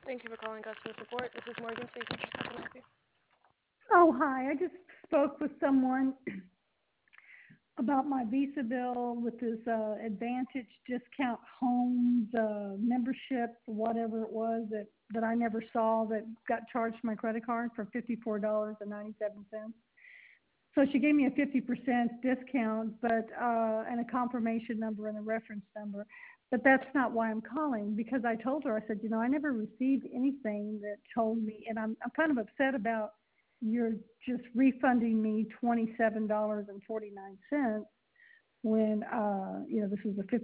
Thank you for calling customer support. This is Morgan speaking. How can I help you? Oh, hi. I just spoke with someone about my Visa bill with this Advantage Discount Homes membership, whatever it was that I never saw that got charged to my credit card for $54.97. So she gave me a 50% discount, but and a confirmation number and a reference number. But that's not why I'm calling, because I told her, I said, I never received anything that told me, and I'm kind of upset about you're just refunding me $27.49 when this is a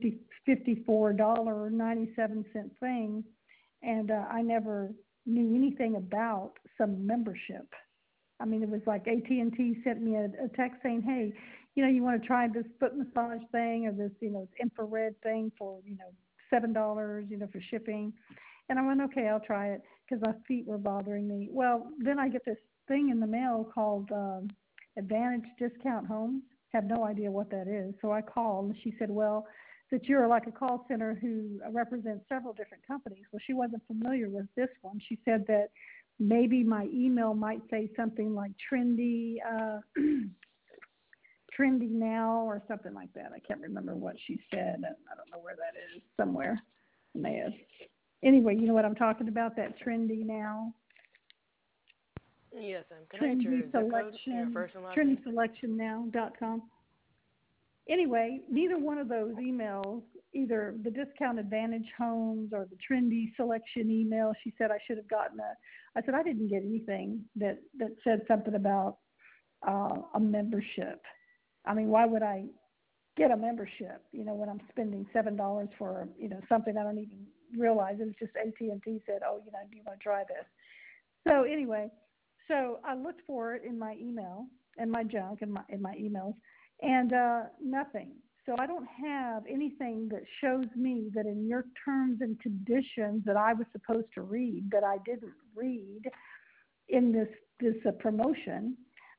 $54.97 thing, and I never knew anything about some membership. I mean, it was like AT&T sent me a text saying, hey, you want to try this foot massage thing or this, infrared thing for, $7, for shipping. And I went, okay, I'll try it because my feet were bothering me. Well, then I get this thing in the mail called Advantage Discount Homes. Have no idea what that is. So I called, and she said, well, that you're like a call center who represents several different companies. Well, she wasn't familiar with this one. She said that maybe my email might say something like trendy now or something like that. I can't remember what she said. I don't know where that is. Somewhere. Anyway, you know what I'm talking about, that trendy now? Yes, ma'am. Can I get your Trendy zip code and your Selection, first and last name? trendyselectionnow.com. Anyway, neither one of those emails, either the Discount Advantage Homes or the Trendy Selection email, she said I should have gotten I said I didn't get anything that said something about a membership. I mean, why would I get a membership, when I'm spending $7 for, something I don't even realize. It was just AT&T said, oh, do you want to try this? So anyway, I looked for it in my email and my junk and in my emails, and nothing. So I don't have anything that shows me that in your terms and conditions that I was supposed to read, that I didn't read in this promotion,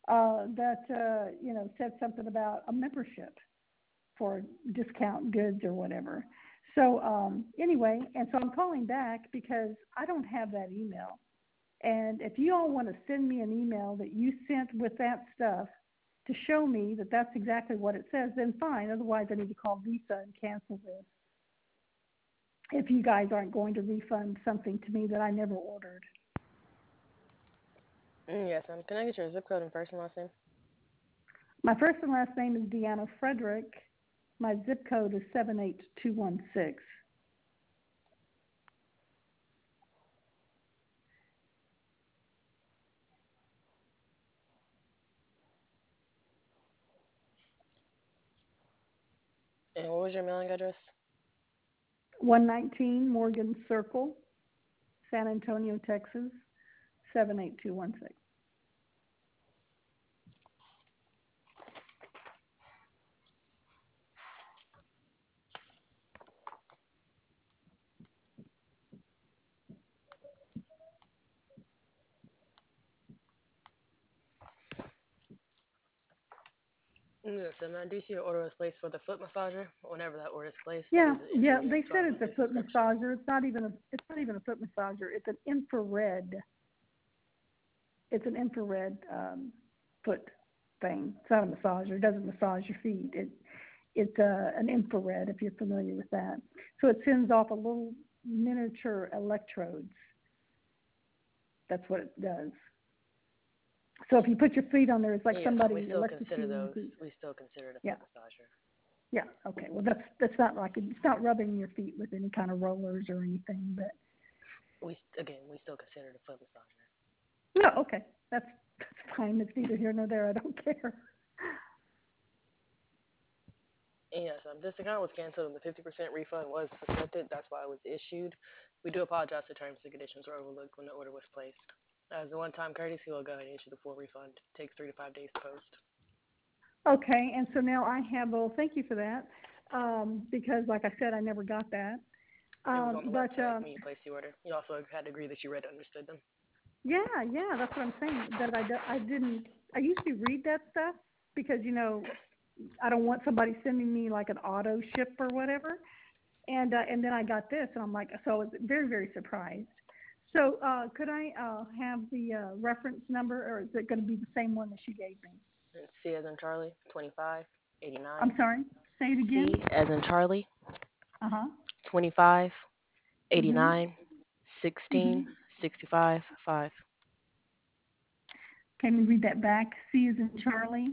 said something about a membership for discount goods or whatever. So anyway, and so I'm calling back because I don't have that email. And if you all want to send me an email that you sent with that stuff to show me that that's exactly what it says, then fine. Otherwise, I need to call Visa and cancel this if you guys aren't going to refund something to me that I never ordered. Yes, ma'am. Can I get your zip code and first and last name? My first and last name is Deanna Frederick. My zip code is 78216. And what was your mailing address? 119 Morgan Circle, San Antonio, Texas, 78216. Yes, ma'am. I do see your order was placed for the foot massager. Whenever that order is placed, that Yeah, is an yeah. inconvenience They to said our it's a monthly foot subscription. massager. It's not even a foot massager. It's an infrared. It's an infrared foot thing. It's not a massager. It doesn't massage your feet. It's an infrared, if you're familiar with that. So it sends off a little miniature electrodes. That's what it does. So if you put your feet on there, it's like Yes, and we somebody still consider electrocuting your those. feet. We still consider it a Yeah, foot massager. yeah. Okay. Well, that's not like it's not rubbing your feet with any kind of rollers or anything. But We still consider it a foot massager. no, okay. That's fine. It's neither here nor there. I don't care. And yes, this account was canceled and the 50% refund was accepted. That's why it was issued. We do apologize for terms and conditions were overlooked when the order was placed. As a one-time courtesy, we'll go ahead and issue the full refund. It takes 3 to 5 days to post. Okay, and so now I have. Well, thank you for that. Because, like I said, I never got that. It was on the But website when you placed the order. You also had to agree that you read and understood them. yeah, yeah, that's what I'm saying. That I didn't. I usually read that stuff because I don't want somebody sending me like an auto ship or whatever. And then I got this, and I'm like, so I was very, very surprised. So, could I have the reference number, or is it going to be the same one that you gave me? And C as in Charlie, 25, I'm 89. sorry. Say it again. C as in Charlie, Uh-huh. 25, Mhm. 89, 16, Mhm. 65, 5. Can we read that back? C is in Charlie.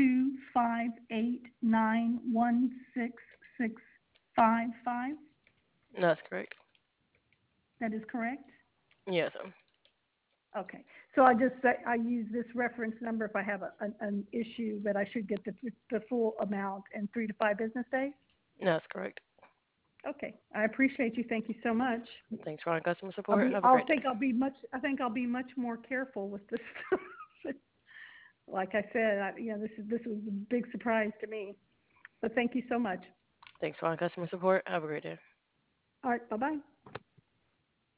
258916655. That's correct. That is correct. Yes, sir. Okay. So I use this reference number if I have an issue, but I should get the full amount in 3 to 5 business days. That's correct. Okay. I appreciate you. Thank you so much. Thanks for calling customer I'll support. be. Have a I'll great day. think I'll be much. I think I'll be much more careful with this stuff. Like I said, this was a big surprise to me. But thank you so much. Thanks for calling customer support. Have a great day. All right. Bye bye.